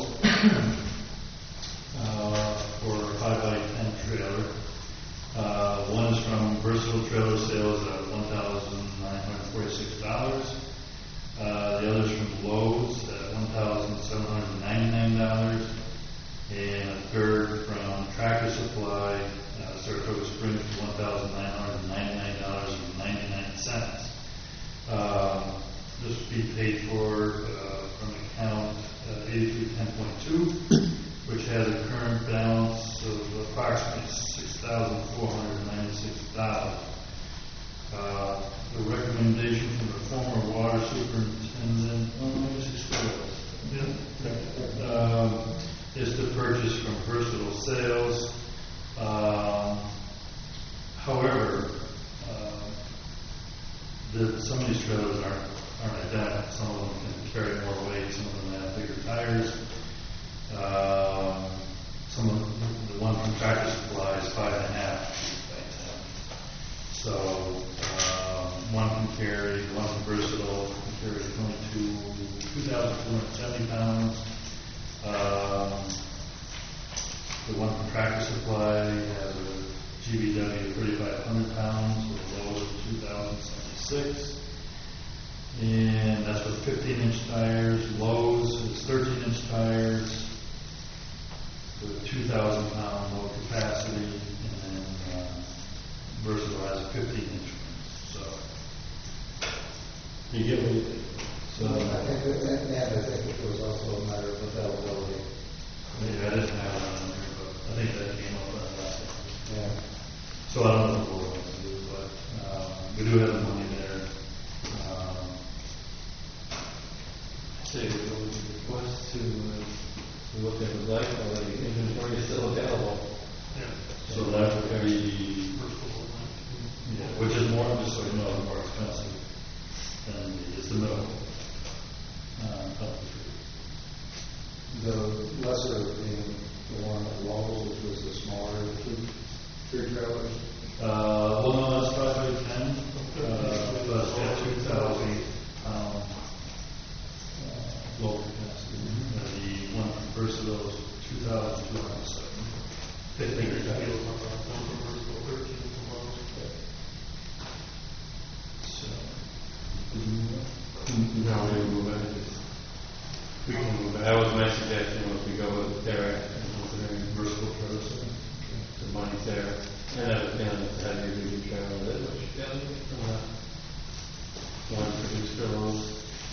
uh, for a five by ten trailer. Uh, one is from Versatile Trailer Sales at one thousand nine hundred forty-six dollars. Uh, the other is from Lowe's at one thousand seven hundred ninety-nine dollars. And a third from Tractor Supply, uh, Saratoga Springs, for one thousand nine hundred ninety-nine dollars and ninety-nine cents. Uh, this will be paid for uh, from account uh, eighty-three ten point two, which has a current balance of approximately six thousand four hundred ninety-six dollars. Uh, the recommendation from the former water superintendent, oh, I guess it's still, yeah, um, is to purchase from Versatile Sales. Um, however, uh, the, some of these trailers aren't, aren't identical. Some of them can carry more weight, some of them have bigger tires. Um, some of the, the one from Tractor Supply is five and a half by ten. So um, one can carry, one from Versatile can carry twenty-two, two thousand two hundred seventy pounds. Um, the one from Tractor Supply has a G V W of thirty-five hundred pounds with a load of two thousand seventy-six. And that's with fifteen inch tires. Lowe's is thirteen inch tires with two thousand pound load capacity, and then uh, Versatile has a fifteen inch one. So, you get what you think. So, I think that, and I think it was also a matter of availability. maybe I didn't have it on there, but I think that came up on last time. Yeah. So I don't know what we're going to do, but um, we do have the money there. Um, Say, we request to, uh, to look at the life, or the inventory is still available. Yeah. so that would be, yeah, which is more, just so you know, more expensive than the, it's the middle. Uh, of the three. The lesser being the one at Lowe's, which was the smaller two, three trailers. Uh, well, no, that's five by ten, uh, that's got two thousand pound, uh, load go with their action, considering Bristol Trails. the money's there. And I have a feeling it's a heavy duty trailer that which down from the one produced for those.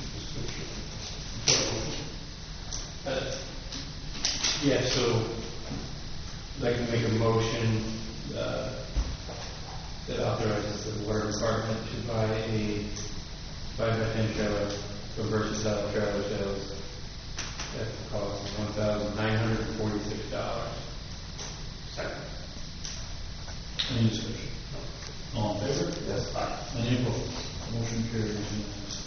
Uh, Yeah, so I'd like to make a motion uh, that authorizes the water department to buy a five by ten trailer for versatile trailer sales at the cost of one thousand nine hundred and forty-six dollars. Second. Any discussion? All in favor? Yes. Any opposed? Motion carries unanimously.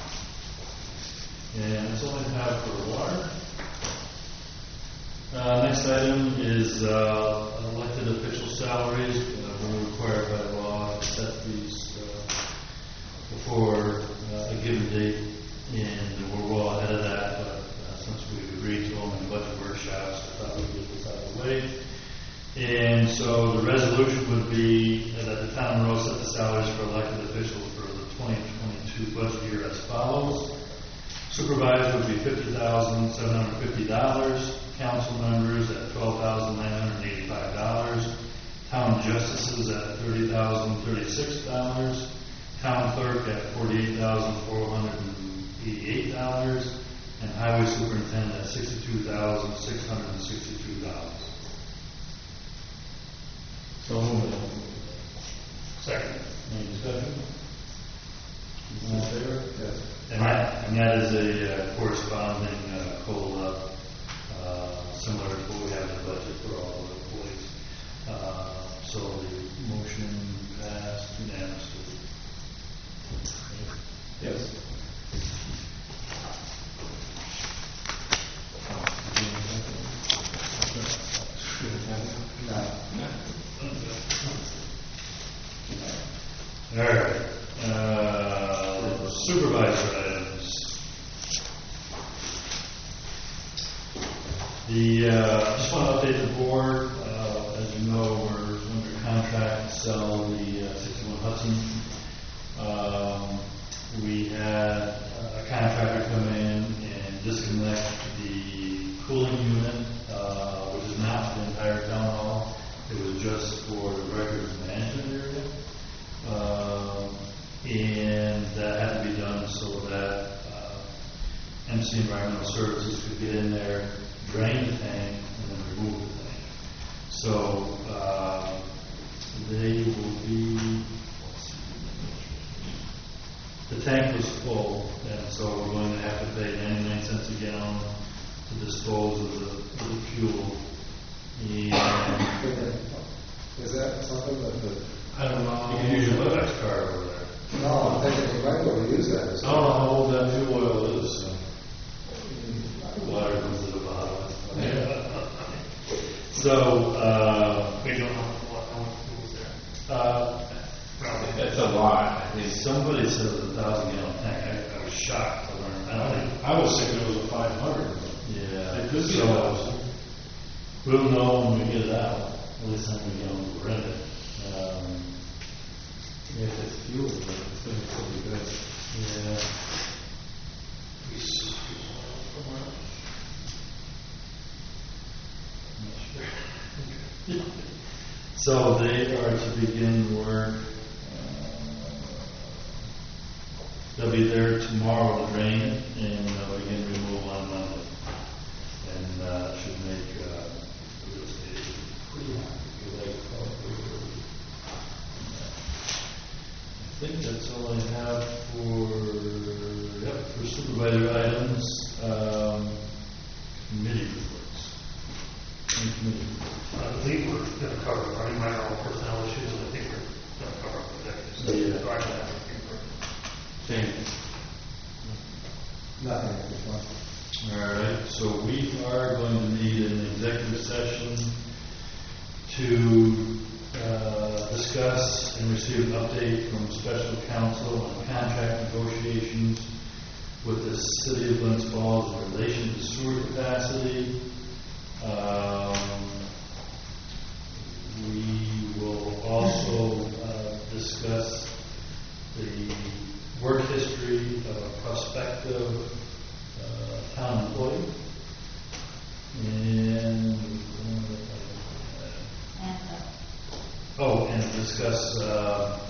And that's all I have for water. Uh, next item is uh, elected official salaries. Uh, we're required by law to set these uh, before uh, a given date, and we're well ahead of that. But uh, since we've agreed to them in budget workshops, I thought we'd get this out of the way. And so the resolution would be that the town of Monroe set the salaries for elected officials for the twenty twenty-two budget year as follows. Supervisors would be fifty thousand seven hundred fifty dollars. Council members at twelve thousand nine hundred eighty-five dollars. Town justices at thirty thousand thirty-six dollars. Town clerk at forty-eight thousand four hundred eighty-eight dollars. And highway superintendent at sixty-two thousand six hundred sixty-two dollars. So moved. Second. Any discussion? All in favor? Yes. And that, and that is a uh, corresponding uh, COLA, uh, similar to what we have in the budget for all the employees. Uh, so the motion passed unanimously. Yes. All right. Uh, supervisor items. The uh, just want to update the board. Uh, as you know, we're under contract to sell the uh, sixty-one Hudson. Um, we had a contractor come in and disconnect the cooling unit, uh, which is not for the entire town hall. It was just for the records management area. Uh, and that had to be done so that uh, M C Environmental Services could get in there, drain the tank, and then remove the tank. So uh, they will be. The tank was full, and so we're going to have to pay ninety-nine cents a gallon to dispose of the, of the fuel. And Is that something that the, I don't know. You can use your WebEx card over there. no, I'm thinking you might be able to use that. I don't know how old that fuel oil is. So. Water comes to the bottom. Yeah. So, uh, We don't know what, how much fuel is there. uh, That's a lot. I think. somebody said it was a thousand gallon tank. I, I was shocked to learn that. I was thinking it was a five hundred. Yeah. It could be So, a thousand. we'll know when we get it out. At least how many gallons we're in it. Um, If it's fuel, then it's going to be good. yeah. So they are to begin work. Uh, they'll be there tomorrow to drain it, and they'll begin removal on Monday. And uh, should make uh, the real estate agent pretty happy. Like, I think that's all I have for yep for supervisor items. Um, committee reports. Any committee reports? I believe we're going to cover our environmental personnel issues, and I think we're going to cover executive session. Yeah. So I don't have anything for- Same. Nothing at this point. All right, so we are going to need an executive session to uh, discuss and receive an update from special counsel on contract negotiations with the city of Glens Falls in relation to sewer capacity. Um, we will also uh, discuss the work history of a prospective uh, town employee. discuss uh,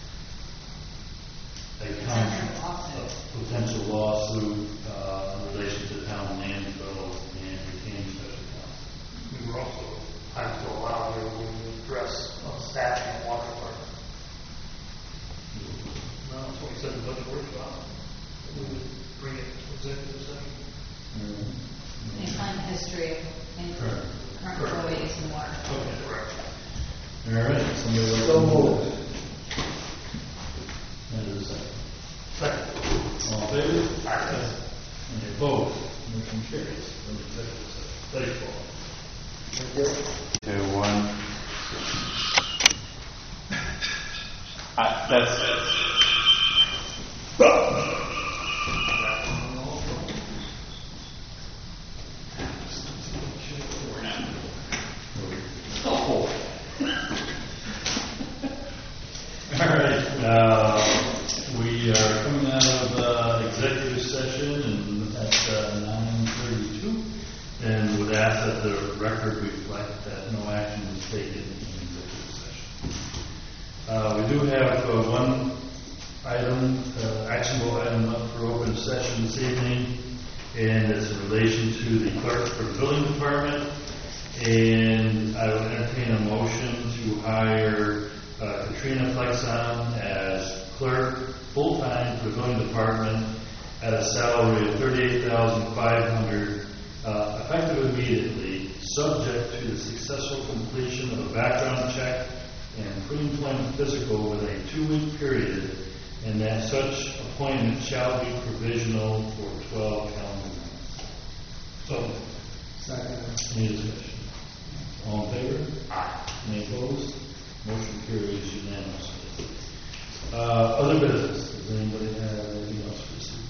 a con- Potential lawsuit. a potential lawsuit uh, in relation to town landfill and retaining special counsel. We were also, have to allow you to address uh, staffing and water department. No, that's what we said in the budget workshop. We would bring it to executive session. Explain the history of in- Correct. current Correct. employees and water. Okay, correct. All right, somebody like So to move moved. it? That is a second. Second. All in favor? Aye. Any opposed? Motion carries. Go to executive session. Thank you, Paul. Thank you. Two, one. Uh, that's, All right, uh, we are coming out of uh, executive session and at uh, nine thirty-two, and would ask that the record reflect that no action was taken in executive session. Uh, we do have uh, one item, uh, actionable item up for open session this evening, and it's in relation to the clerk for the building department. And I would entertain a motion to hire uh, Katrina Flexon as clerk, full-time for the building department at a salary of thirty-eight thousand five hundred dollars, uh, effective immediately, subject to the successful completion of a background check and pre-employment physical within a two-week period, and that such appointment shall be provisional for twelve calendar months. So, Second. any discussion? All in favor? Aye. Any opposed? Motion carries unanimously. Uh, other business, does anybody have anything else to see?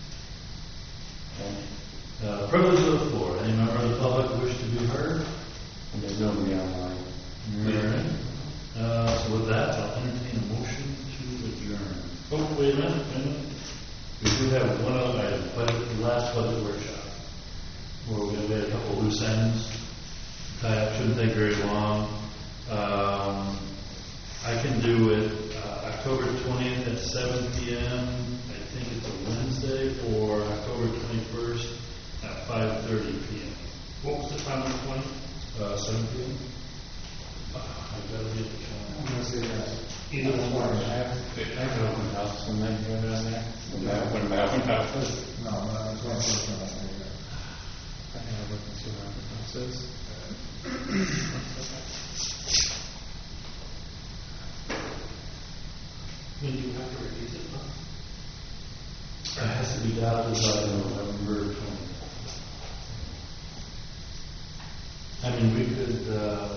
Okay. Uh, privilege of the floor, any member of the public wish to be heard? there's nobody online. All right. Uh, so with that, I'll entertain a motion to adjourn. Oh, wait a minute, wait a minute. We do have one other item, budget, the last budget workshop, where we're going to get a couple loose ends. Tie up, shouldn't take very long. Um, I can do it uh, October twentieth at seven p m I think it's a Wednesday, or October twenty-first at five thirty p m What was the time of the twenty? Uh, seven p m I've got to be at the I'm counter. gonna say that. Either one. I have, I have an open house when they have it on there. When I open my open houses. No, no, it's one person. I'll say that. I have open two open houses. When do you have to release it? It has to be adopted by November twentieth. I mean, we could, uh,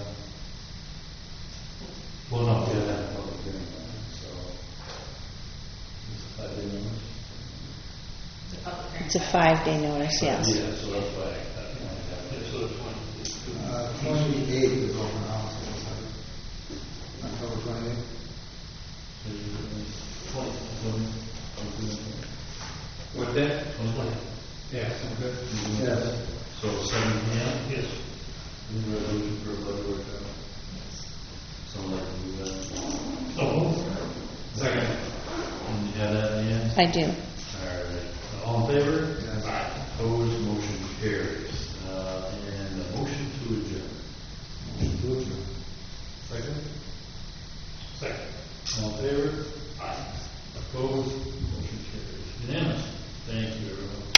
well, no, we haven't had a public hearing on it, so. It's a five-day notice? It's a public hearing. It's a five-day notice, yes. Yeah, so that's why I I can only have it. So the twenty. Uh, twenty-eighth is open house. October twenty-eighth. So you could, twenty, twenty, twenty, What day? twenty. Yeah, sounds good. Yes. So seven p m? Yes. Any resolution for a budget workshop? Someone like to do that? So, Second. And you have that in the end? I do. All right. All in favor? Yes. Aye. Opposed, motion carries. Uh, and a motion to adjourn. Motion to adjourn. Second? second. All in favor? Aye. Opposed, motion carries. Unanimous. Thank you, everyone.